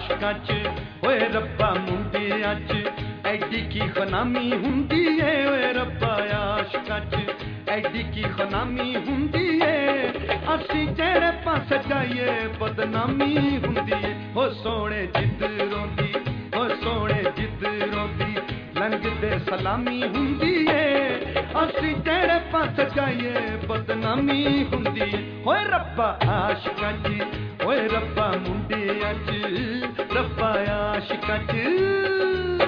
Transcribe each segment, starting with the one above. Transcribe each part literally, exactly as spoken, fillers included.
आशकां च ओए रब्बा मुंडियां च ऐडी की खनामी हुंदी है ओए रब्बा आशकां च ऐडी की खनामी हुंदी है असी जेड़े पासे जाइए बदनामी हुंदी है हो सोने जिद रोंदी हो सोने जिद रोंदी लंघदे सलामी हुंदी है असी जेड़े पासे जाइए बदनामी हुंदी है ओए रब्बा आशकां च ओए रब्बा मुंडियां च रब्बा आशकां च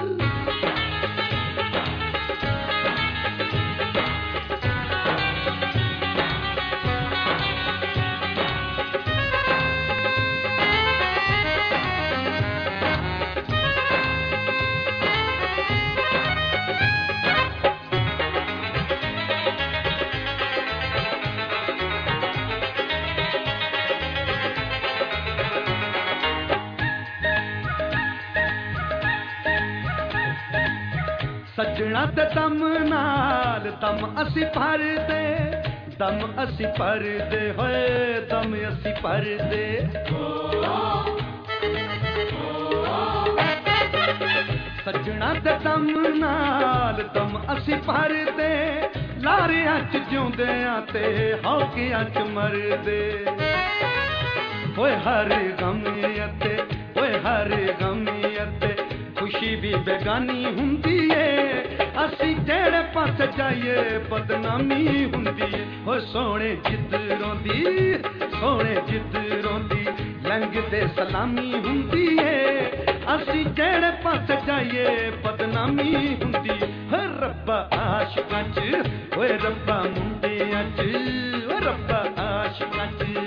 सजना ते दम नाल दम असी भर दे दम असी भर दे होए दम असी भर दे सजना ते दम नाल दम असी भर दे लारियां च जिउंदियां ते हौकियां च मरदे होए हर गमी अते होए हर गमी अते खुशी भी बेगानी हुंदी है असी जेड़े पास जाइए बदनामी हुंदी है हो सोने जिद रोंदी सोने जिद रोंदी लंघदे सलामी हुंदी है असी जेड़े पास जाइए बदनामी हुंदी है हो रब्बा आशकां च ओए रब्बा मुंडियां च ओ रब्बा आशकां च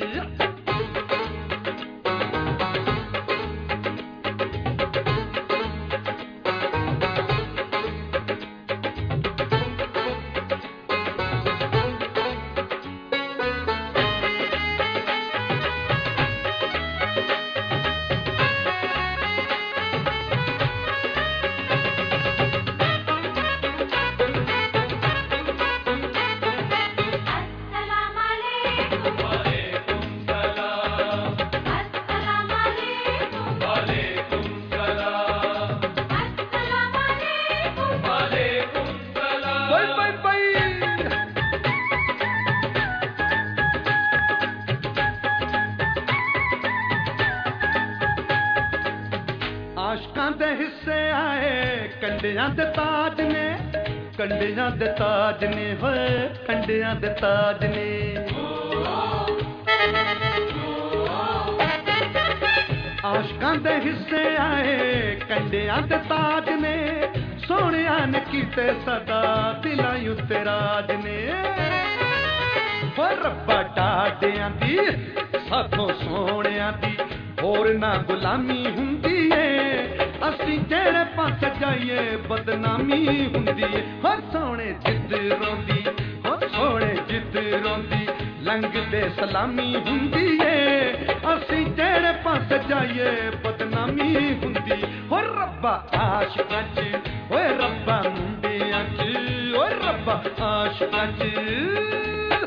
आशकां दे हिस्से आए कंडियां दे ताज ने कंडियां दे ताज ने होए कंडियां दे ताज ने आशकां दे हिस्से आए कंडियां दे ताज ने सोहणिया ने कीते सदा दिलां उत्ते राज ने हो रब्बा डाडियां दी साथों सोहणिया दी होर ना गुलामी हुंदी है असी जेड़े पास जाइए बदनामी हुंदी है हो सोने जिद रोंदी हो सोने जिद रोंदी लंघदे सलामी हुंदी है असी जेड़े पास जाइए बदनामी हुंदी हो रब्बा आशकां च ओए रब्बा मुंडियां च ओए रब्बा आशकां च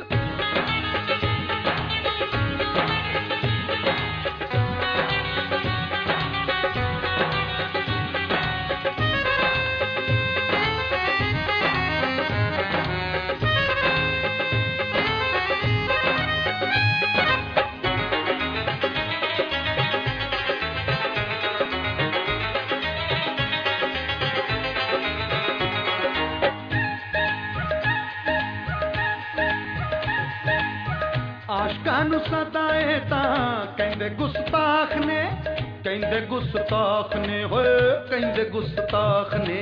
आशकां नूं सदाए तां कहंदे गुस्ताख ने कहंदे गुस्ताख ने होए कहंदे गुस्ताख ने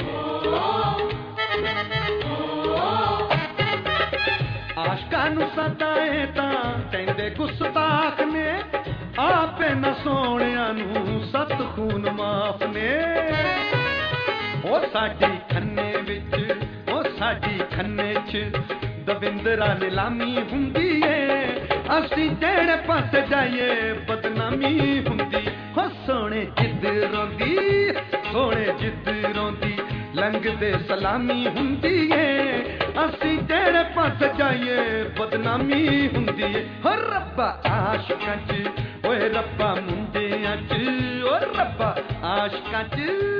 आशकां नूं सदाए तां कहंदे गुस्ताख ने आपे न सोहणियां नूं सत खून माफ ने ओ साडी खन्ने विच ओ साडी खन्ने च दविंदरा नीलामी हुंदी है असी जेड़े पास जाइए बदनामी हुंदी हो सोने जिद रोंदी सोने जिद रोंदी लंघदे सलामी हुंदी है असी जेड़े पास जाइए बदनामी हुंदी है हो रब्बा आशकां च ओए रब्बा मुंडियां च ओ रब्बा आशकां च